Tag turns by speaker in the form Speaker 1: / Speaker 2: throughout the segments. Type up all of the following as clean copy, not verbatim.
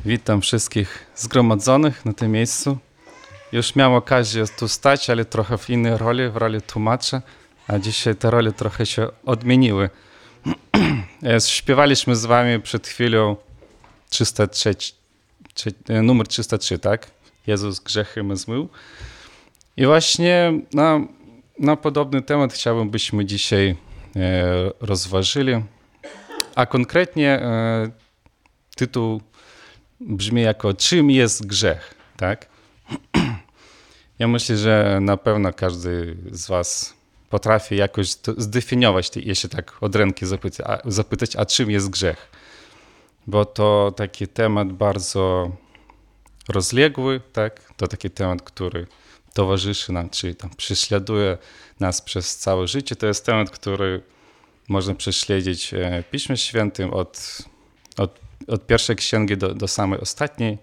Speaker 1: Witam wszystkich zgromadzonych na tym miejscu. Już miałem okazję tu stać, ale trochę w innej roli, w roli tłumacza, a dzisiaj te role trochę się odmieniły. Śpiewaliśmy z wami przed chwilą 303, numer 303, tak? Jezus grzechy my zmył. I właśnie na podobny temat chciałbym, byśmy dzisiaj rozważyli. A konkretnie tytuł brzmi jako czym jest grzech, tak? Ja myślę, że na pewno każdy z was potrafi jakoś zdefiniować, jeśli tak od ręki zapytać, a czym jest grzech? Bo to taki temat bardzo rozległy, tak? To taki temat, który towarzyszy nam, czyli tam prześladuje nas przez całe życie. To jest temat, który można prześledzić w Piśmie Świętym od pierwszej księgi do samej ostatniej.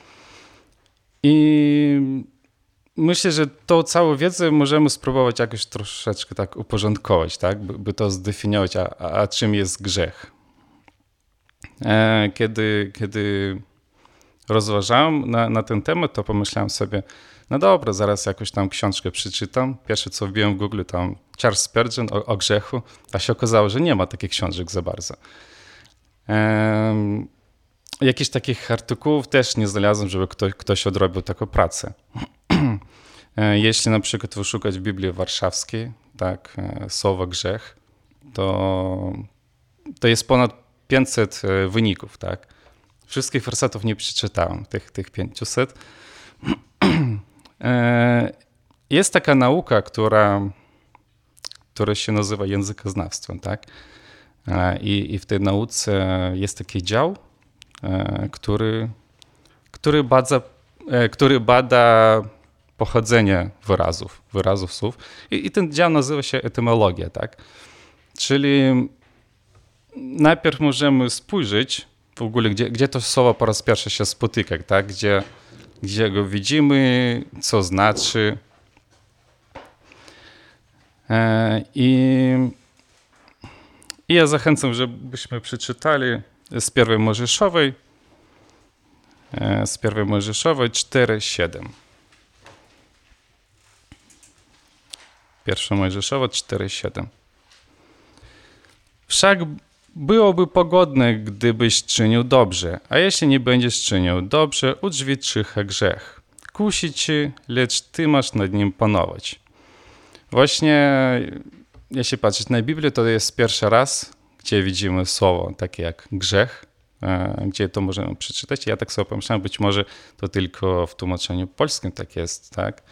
Speaker 1: I myślę, że tą całą wiedzę możemy spróbować jakoś troszeczkę tak uporządkować, tak? By to zdefiniować, a czym jest grzech. Kiedy rozważałem na ten temat, to pomyślałem sobie, no dobra, zaraz jakąś tam książkę przeczytam. Pierwsze co wbiłem w Google, tam Charles Spurgeon o grzechu, a się okazało, że nie ma takich książek za bardzo. Jakichś takich artykułów też nie znalazłem, żeby ktoś odrobił taką pracę. Jeśli na przykład wyszukać w Biblii Warszawskiej, tak, słowo grzech, to jest ponad 500 wyników, tak. Wszystkich wersetów nie przeczytałem, tych 500. Jest taka nauka, która się nazywa językoznawstwem, tak. I w tej nauce jest taki dział, który bada pochodzenie wyrazów słów. I ten dział nazywa się etymologia, tak? Czyli najpierw możemy spojrzeć w ogóle, gdzie to słowo po raz pierwszy się spotyka, tak? Gdzie go widzimy, co znaczy. I ja zachęcam, żebyśmy przeczytali z pierwszej Mojżeszowej 4:7. Pierwsza Mojżeszowa 4:7. Wszak byłoby pogodne, gdybyś czynił dobrze, a jeśli nie będziesz czynił dobrze, udrzwi czyha grzech. Kusi ci, lecz ty masz nad nim panować. Właśnie, jeśli patrzeć na Biblię, to jest pierwszy raz, gdzie widzimy słowo takie jak grzech, gdzie to możemy przeczytać. Ja tak sobie pomyślałem, być może to tylko w tłumaczeniu polskim tak jest, tak?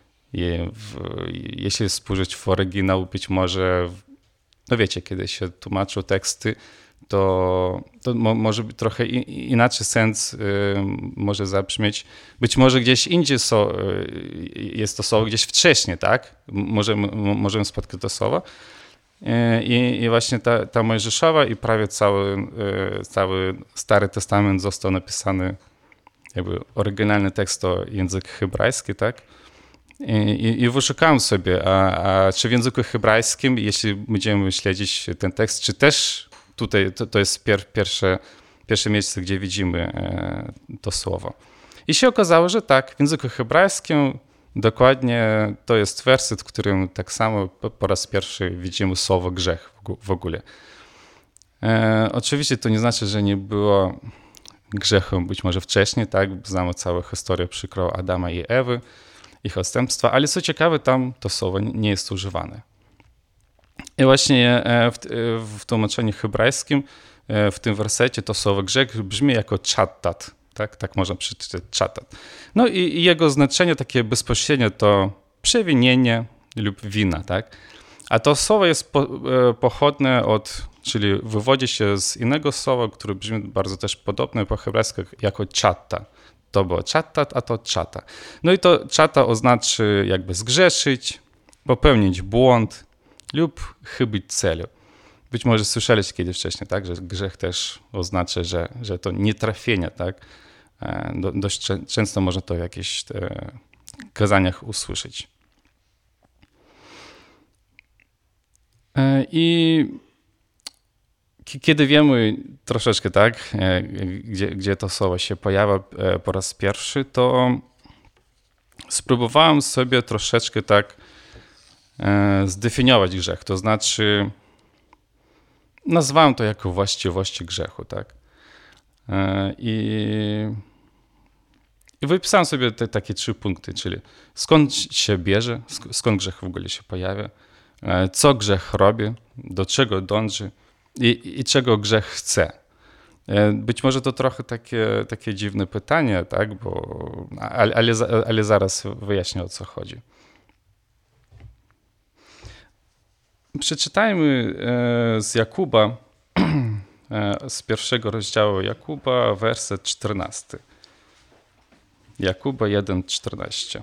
Speaker 1: Jeśli spojrzeć w oryginał, być może, no wiecie, kiedy się tłumaczą teksty, to może trochę inaczej sens może zabrzmieć. Być może gdzieś indziej jest to słowo gdzieś wcześniej, tak? Możemy spotkać to słowo. I właśnie ta Mojżeszowa i prawie cały Stary Testament został napisany, jakby oryginalny tekst to język hebrajski, tak? I wyszukałem sobie, a czy w języku hebrajskim, jeśli będziemy śledzić ten tekst, czy też tutaj to jest pierwsze miejsce, gdzie widzimy to słowo. I się okazało, że tak, w języku hebrajskim dokładnie to jest werset, w którym tak samo po raz pierwszy widzimy słowo grzech w ogóle. Oczywiście to nie znaczy, że nie było grzechu być może wcześniej, tak? Znamy całą historię przykrą Adama i Ewy, ich odstępstwa, ale co ciekawe, tam to słowo nie jest używane. I właśnie w tłumaczeniu hebrajskim w tym wersecie to słowo grzech brzmi jako chattat. Tak można przeczytać chattat. No i jego znaczenie takie bezpośrednie to przewinienie lub wina, tak? A to słowo jest pochodne czyli wywodzi się z innego słowa, które brzmi bardzo też podobne po hebrajsku jako chatta. To było chattat, a to chata. No i to chata oznacza jakby zgrzeszyć, popełnić błąd lub chybić celu. Być może słyszeliście kiedyś wcześniej, tak, że grzech też oznacza, że to nietrafienie, tak. Dość często można to w jakichś kazaniach usłyszeć. I kiedy wiemy troszeczkę, tak, gdzie to słowo się pojawia po raz pierwszy, to spróbowałem sobie troszeczkę tak zdefiniować grzech. To znaczy, nazwałem to jako właściwości grzechu, tak. I wypisałem sobie takie 3 punkty, czyli skąd się bierze, skąd grzech w ogóle się pojawia, co grzech robi, do czego dąży i czego grzech chce. Być może to trochę takie dziwne pytanie, tak? Ale zaraz wyjaśnię, o co chodzi. Przeczytajmy z Jakuba, z 1 rozdziału Jakuba, werset 14. Jakuba 1:14.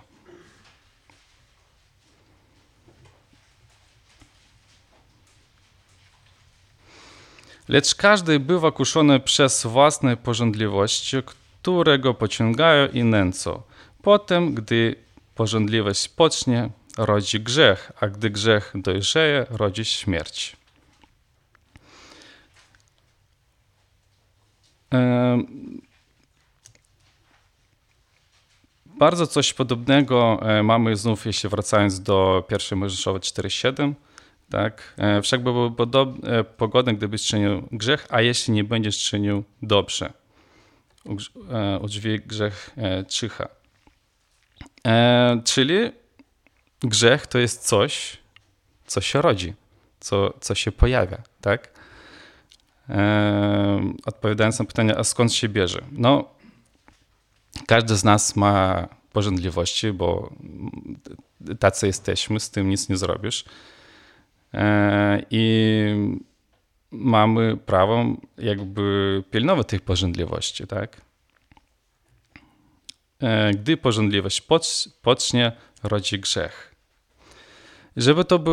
Speaker 1: Lecz każdy bywa kuszony przez własne pożądliwości, które go pociągają i nęcą. Potem, gdy pożądliwość pocznie, rodzi grzech, a gdy grzech dojrzeje, rodzi śmierć. Bardzo coś podobnego mamy znów, jeśli wracając do 1 Mojżeszowa 4:7. Tak? Wszak byłoby pogodne, gdybyś czynił grzech, a jeśli nie będziesz czynił dobrze. U drzwi grzech czyha. Czyli grzech to jest coś, co się rodzi, co się pojawia. Tak? Odpowiadając na pytanie, a skąd się bierze? No, każdy z nas ma pożądliwości, bo tacy jesteśmy, z tym nic nie zrobisz. I mamy prawo jakby pilnować tych pożądliwości, tak? Gdy pożądliwość pocznie, rodzi grzech. Żeby to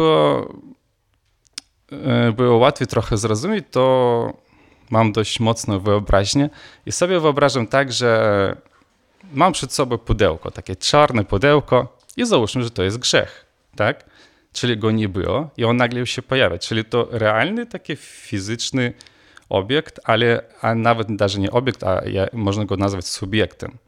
Speaker 1: było łatwiej trochę zrozumieć, to mam dość mocną wyobraźnię i sobie wyobrażam tak, że mam przed sobą pudełko, takie czarne pudełko i załóżmy, że to jest grzech, tak? Czyli go nie było i on nagle się pojawia. Czyli to realny taki fizyczny obiekt, a nawet даже nie obiekt, a można go nazwać subiektem.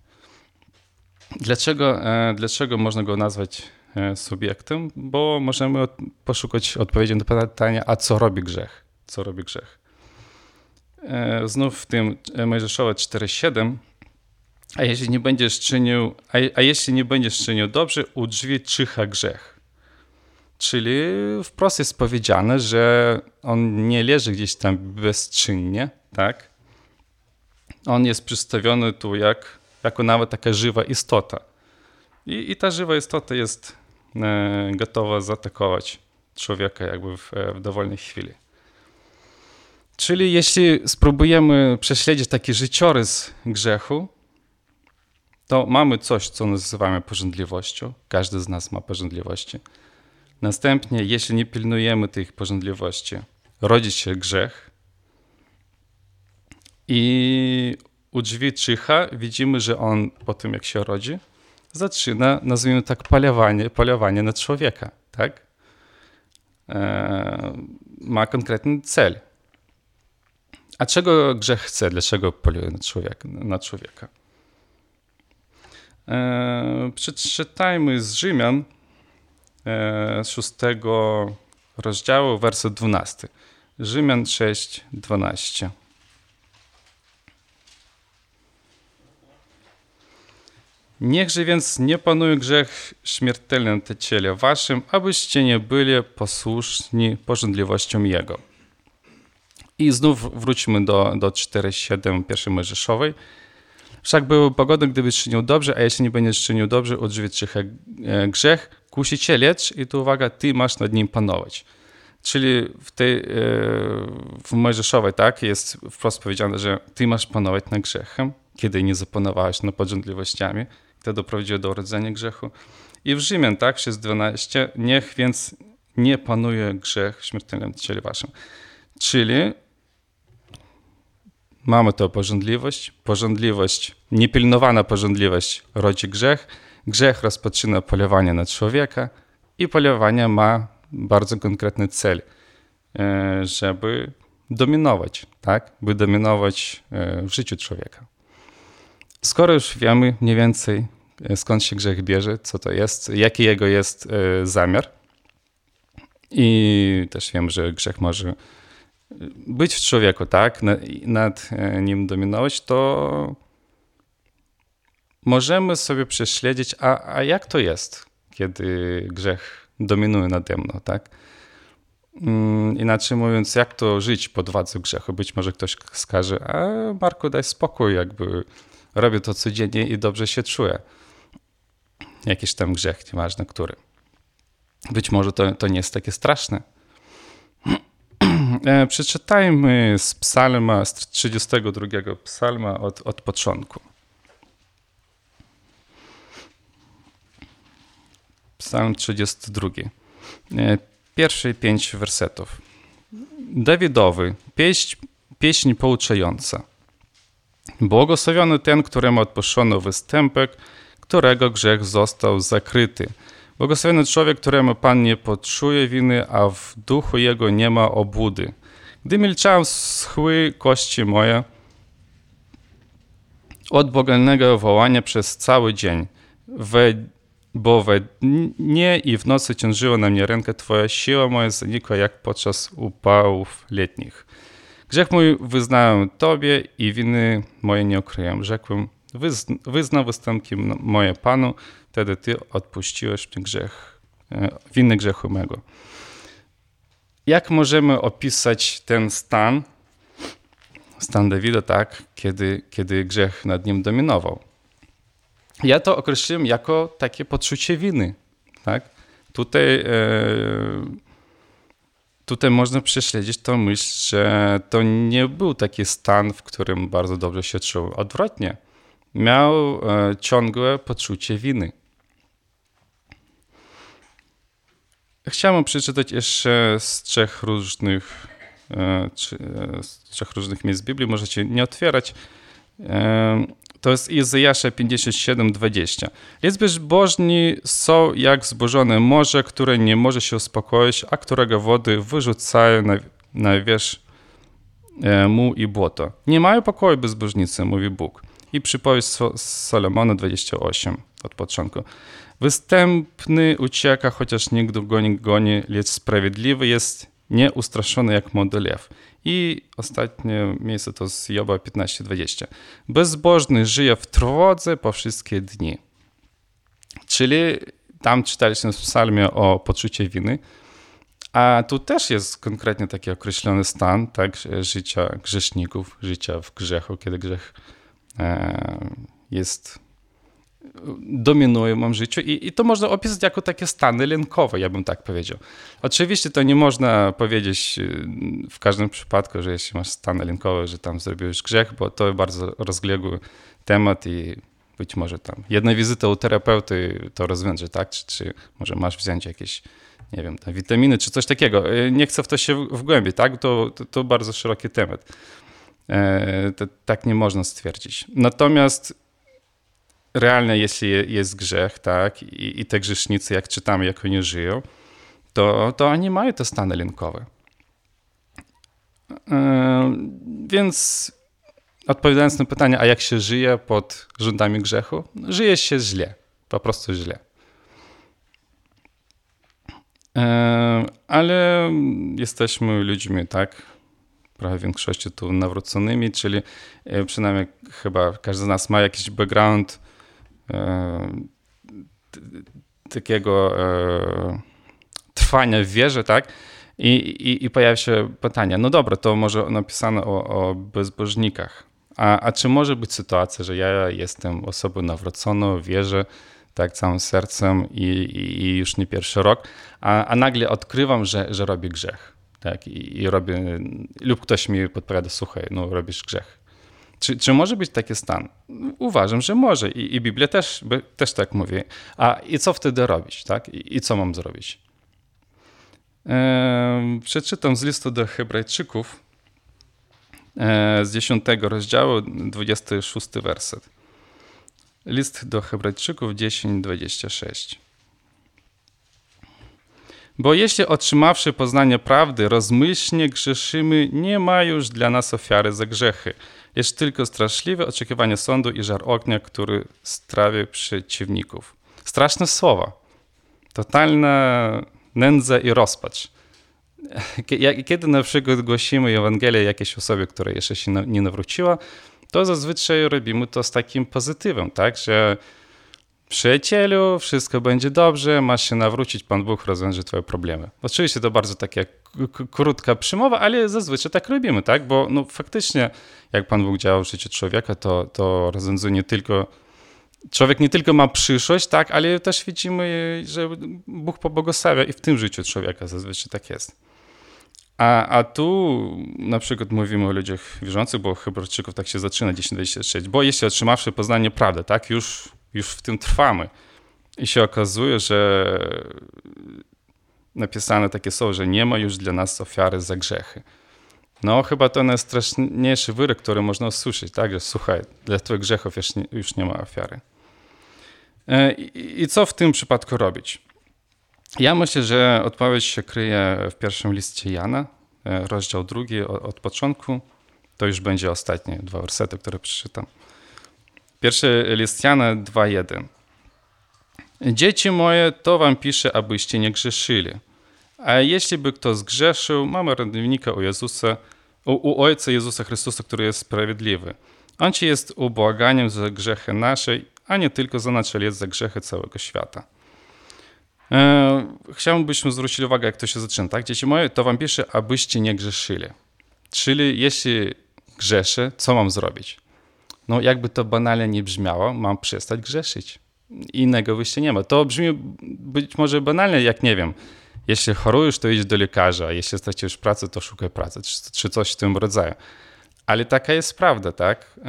Speaker 1: Dlaczego można go nazwać subiektem? Bo możemy poszukać odpowiedzi na pytanie, a co robi grzech? Co robi grzech? Znów w tym Mojżeszowa 4:7. A jeśli nie będziesz czynił dobrze, u drzwi czyha grzech. Czyli wprost jest powiedziane, że on nie leży gdzieś tam bezczynnie, tak? On jest przedstawiony tu jako nawet taka żywa istota. I ta żywa istota jest gotowa zaatakować człowieka jakby w dowolnej chwili. Czyli jeśli spróbujemy prześledzić taki życiorys grzechu, to mamy coś, co nazywamy pożądliwością. Każdy z nas ma pożądliwości. Następnie, jeśli nie pilnujemy tych pożądliwości, rodzi się grzech i u drzwi czyha widzimy, że on po tym, jak się rodzi, zaczyna, nazwijmy tak, polowanie na człowieka, tak? Ma konkretny cel. A czego grzech chce? Dlaczego poluje na człowieka? Przeczytajmy z Rzymian 6 rozdziału, werset 12. Rzymian 6:12. Niechże więc nie panuje grzech śmiertelny na ciele waszym, abyście nie byli posłuszni pożądliwościom jego. I znów wróćmy do 4:7 1 Mojżeszowej. Wszak były pogodne, gdybyś czynił dobrze, a jeśli nie będziesz czynił dobrze, u drzwi czyha grzech, kusi cię lecz i tu uwaga, ty masz nad nim panować. Czyli w Mojżeszowej tak jest wprost powiedziane, że ty masz panować nad grzechem, kiedy nie zapanowałeś nad pożądliwościami, to doprowadziło do urodzenia grzechu. I w Rzymian tak 6:12, niech więc nie panuje grzech w śmiertelnym ciele waszym. Czyli mamy to pożądliwość, niepilnowana pożądliwość rodzi grzech, grzech rozpoczyna polowanie na człowieka i polowanie ma bardzo konkretny cel, żeby dominować, tak? By dominować w życiu człowieka. Skoro już wiemy mniej więcej, skąd się grzech bierze, co to jest, jaki jego jest zamiar i też wiem, że grzech może być w człowieku, tak? Nad nim dominować, to możemy sobie prześledzić, a jak to jest, kiedy grzech dominuje nade mną, tak? Inaczej mówiąc, jak to żyć pod władzą grzechu? Być może ktoś skaże, a Marku, daj spokój, jakby robię to codziennie i dobrze się czuję. Jakiś tam grzech, nieważne który. Być może to nie jest takie straszne. Przeczytajmy z psalma, z 32 psalma od początku. Psalm 32. Pierwsze 5 wersetów. Dawidowy, pieśń pouczająca. Błogosławiony ten, któremu odpuszczono występek, którego grzech został zakryty. Błogosławiony człowiek, któremu Pan nie poczuje winy, a w duchu jego nie ma obłudy. Gdy milczałem, schły kości moje od błagalnego wołania przez cały dzień, bo we dnie i w nocy ciążyła na mnie ręka Twoja, siła moja zanikła jak podczas upałów letnich. Grzech mój wyznałem Tobie i winy moje nie ukryłem. Rzekłem, wyznał występki moje Panu, wtedy Ty odpuściłeś ten grzech, winy grzechu mego. Jak możemy opisać ten stan Dawida, tak, kiedy grzech nad nim dominował? Ja to określiłem jako takie poczucie winy. Tak? Tutaj można prześledzić tą myśl, że to nie był taki stan, w którym bardzo dobrze się czuł. Odwrotnie, miał ciągłe poczucie winy. Chciałem przeczytać jeszcze z trzech różnych miejsc Biblii. Możecie nie otwierać. To jest Izajasza 57:20. Lecz bezbożni są jak zburzone morze, które nie może się uspokoić, a którego wody wyrzucają na wierzch muł i błoto. Nie mają pokoju bezbożnicy, mówi Bóg. I przypowieść Salomona 28 od początku. Występny ucieka, chociaż nikt go nie goni, lecz sprawiedliwy jest nieustraszony jak młody lew. I ostatnie miejsce to z Joba 15:20. Bezbożny żyje w trwodze po wszystkie dni. Czyli tam czytaliśmy w psalmie o poczuciu winy, a tu też jest konkretnie taki określony stan, tak, życia grzeszników, życia w grzechu, kiedy grzech dominuje w moim życiu i to można opisać jako takie stany lękowe, ja bym tak powiedział. Oczywiście to nie można powiedzieć w każdym przypadku, że jeśli masz stany lękowe, że tam zrobiłeś grzech, bo to bardzo rozległy temat i być może tam jedna wizyta u terapeuty to rozwiąże, tak? Czy może masz wziąć jakieś, nie wiem, tam witaminy czy coś takiego. Nie chcę w to się wgłębić, tak? To bardzo szeroki temat. Tak nie można stwierdzić. Natomiast realnie, jeśli jest grzech, tak, i te grzesznicy, jak czytamy, jak oni żyją, to oni mają te stany lękowe. Więc odpowiadając na pytanie, a jak się żyje pod rządami grzechu? Żyje się źle, po prostu źle. Ale jesteśmy ludźmi, tak, prawie w większości tu nawróconymi, czyli przynajmniej chyba każdy z nas ma jakiś background takiego trwania w wierze, tak? I pojawia się pytanie, no dobra, to może napisano o bezbożnikach, a czy może być sytuacja, że ja jestem osobą nawróconą, wierzę tak całym sercem i już nie pierwszy rok, a nagle odkrywam, że robię grzech, tak? I robię, lub ktoś mi podpowiada, słuchaj, no robisz grzech. Czy może być taki stan? Uważam, że może i Biblia też tak mówi. I co wtedy robić, tak? I co mam zrobić? Przeczytam z listu do Hebrajczyków z 10 rozdziału, 26 werset. List do Hebrajczyków 10:26. Bo jeśli otrzymawszy poznanie prawdy, rozmyślnie grzeszymy, nie ma już dla nas ofiary za grzechy, lecz tylko straszliwe oczekiwanie sądu i żar ognia, który strawi przeciwników. Straszne słowa. Totalna nędza i rozpacz. Kiedy na przykład głosimy Ewangelię jakiejś osobie, która jeszcze się nie nawróciła, to zazwyczaj robimy to z takim pozytywem, tak, że przyjacielu, wszystko będzie dobrze, masz się nawrócić, Pan Bóg rozwiąże twoje problemy. Oczywiście to bardzo taka krótka przemowa, ale zazwyczaj tak robimy, tak? Bo no, faktycznie jak Pan Bóg działa w życiu człowieka, to rozwiązuje człowiek nie tylko ma przyszłość, tak, ale też widzimy, że Bóg pobłogosławia i w tym życiu człowieka zazwyczaj tak jest. A tu na przykład mówimy o ludziach wierzących, bo Hebrajczyków tak się zaczyna 10:26, bo jeśli otrzymawszy poznanie prawdy, tak, już w tym trwamy. I się okazuje, że napisane takie słowo, że nie ma już dla nas ofiary za grzechy. No chyba to najstraszniejszy wyrok, który można usłyszeć, tak, że słuchaj, dla twoich grzechów już nie ma ofiary. I co w tym przypadku robić? Ja myślę, że odpowiedź się kryje w pierwszym liście Jana, rozdział 2 od początku. To już będzie ostatnie 2 wersety, które przeczytam. Pierwszy list Jana 2:1. Dzieci moje, to wam piszę, abyście nie grzeszyli. A jeśli by kto zgrzeszył, mamy ratownika u Ojca Jezusa Chrystusa, który jest sprawiedliwy. On ci jest ubłaganiem za grzechy nasze, a nie tylko za nasze, ale jest za grzechy całego świata. Chciałbym, byśmy zwrócili uwagę, jak to się zaczyna. Tak, dzieci moje, to wam piszę, abyście nie grzeszyli. Czyli jeśli grzeszę, co mam zrobić? No jakby to banalnie nie brzmiało, mam przestać grzeszyć. Innego wyjścia nie ma. To brzmi być może banalnie, jak nie wiem. Jeśli chorujesz, to idź do lekarza. Jeśli stracisz pracę, to szukaj pracy. Czy coś w tym rodzaju. Ale taka jest prawda, tak?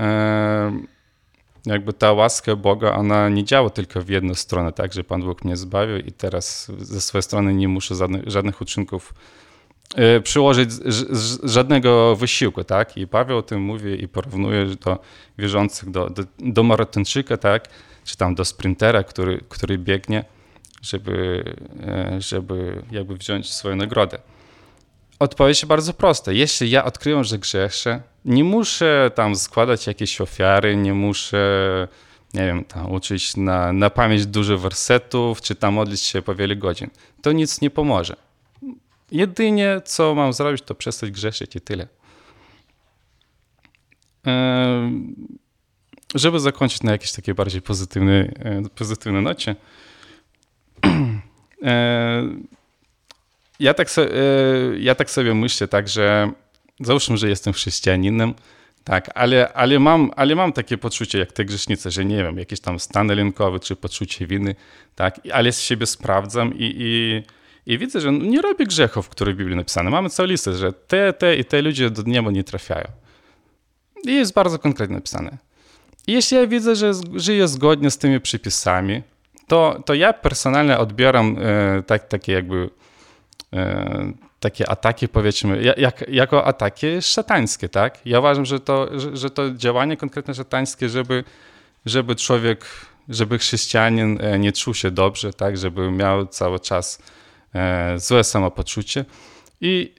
Speaker 1: Jakby ta łaska Boga, ona nie działa tylko w jedną stronę, tak? Że Pan Bóg mnie zbawił i teraz ze swojej strony nie muszę żadnych uczynków przyłożyć żadnego wysiłku, tak? I Paweł o tym mówi i porównuje do wierzących, do maratończyka, tak? Czy tam do sprintera, który biegnie, żeby jakby wziąć swoją nagrodę. Odpowiedź jest bardzo prosta. Jeśli ja odkryję, że grzeszę, nie muszę tam składać jakieś ofiary, nie muszę, nie wiem, tam uczyć na pamięć dużo wersetów, czy tam modlić się po wiele godzin. To nic nie pomoże. Jedynie, co mam zrobić, to przestać grzeszyć i tyle. Żeby zakończyć na jakiejś takiej bardziej pozytywnej nocie, ja tak sobie myślę, tak, że załóżmy, że jestem chrześcijaninem, tak, ale mam takie poczucie, jak te grzesznice, że nie wiem, jakiś tam stan lękowy, czy poczucie winy, tak, ale z siebie sprawdzam i widzę, że nie robię grzechów, które w Biblii napisane. Mamy całą listę, że te ludzie do nieba nie trafiają. I jest bardzo konkretnie napisane. I jeśli ja widzę, że żyję zgodnie z tymi przepisami, to ja personalnie odbieram takie jakby takie ataki, powiedzmy, jako ataki szatańskie, tak? Ja uważam, że to działanie konkretnie szatańskie, żeby człowiek, żeby chrześcijanin nie czuł się dobrze, tak? Żeby miał cały czas złe samopoczucie. I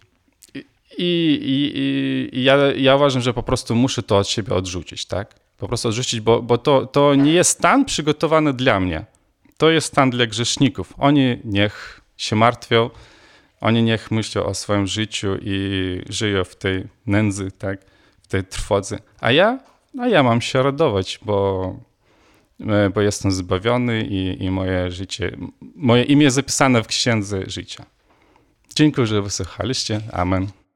Speaker 1: ja uważam, że po prostu muszę to od siebie odrzucić, tak? Po prostu odrzucić, bo to nie jest stan przygotowany dla mnie. To jest stan dla grzeszników. Oni niech się martwią, oni niech myślą o swoim życiu i żyją w tej nędzy, tak? W tej trwodze. A ja mam się radować, bo jestem zbawiony i moje imię jest zapisane w księdze życia. Dziękuję, że wysłuchaliście. Amen.